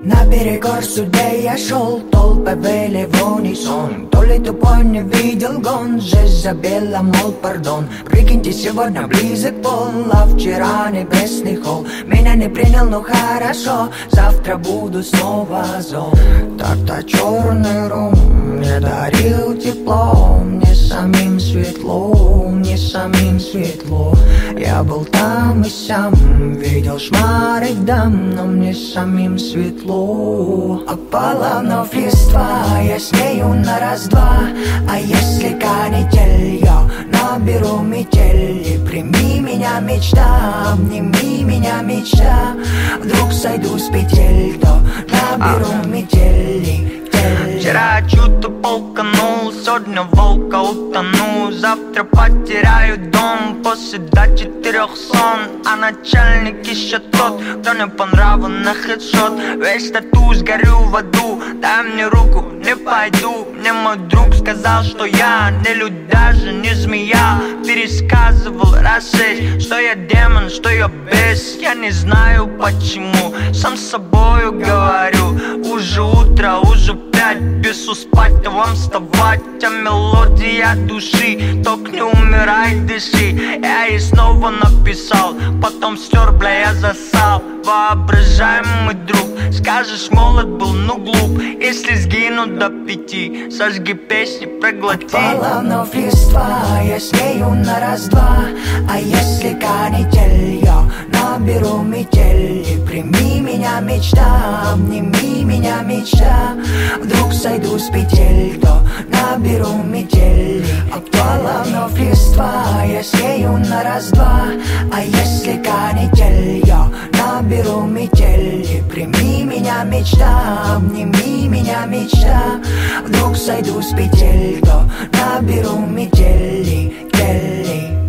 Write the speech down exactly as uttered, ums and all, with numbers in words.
Наперекор судьбе я шел, толпы были в унисон. То ли тупой не видел гон, жесть забила, мол, пардон. Прикиньте, сегодня близок пол, а вчера небесный холл. Меня не принял, но хорошо, завтра буду снова зол. Так-то черный рум мне дарил тепло, мне самим светло, мне самим светло. Я был там и сям, видел шмары дам, но мне самим светло. Опала вновь листва, я с нею на раз-два. А если канитель, я наберу метель. И прими меня, мечта, обними меня, мечта. Вдруг сойду с петель, то наберу метель. Вчера чью-то полканул, сегодня волка утону. Завтра потеряю дом после до четырех сон. А начальник еще тот, кто не по нраву на хедшот. Весь тату, сгорю в аду, дай мне руку, не пойду. Мне мой друг сказал, что я не людь, даже не змея. Пересказывал раз шесть, что я демон, что я бес. Я не знаю почему, сам с собою говорю. Уже утро, уже пять, без успать, а вам вставать. А мелодия души, только не умирай, дыши. Я ей снова написал, потом стер, бля, я засал. Воображаемый друг, скажешь, молод был, ну глуп. Если сгину до пяти, сожги песни, проглоти. Опала вновь листва, я с нею на раз-два. А если канитель, я наберу метель. И прими меня, мечта, обними меня, мечта. Вдруг сойду с петель, то наберу метель. Опала вновь листва, я с нею на раз-два. А если канитель, я наберу метель. И прими меня, мечта, обними меня, мечта. Вдруг сойду с петель, то наберу метель.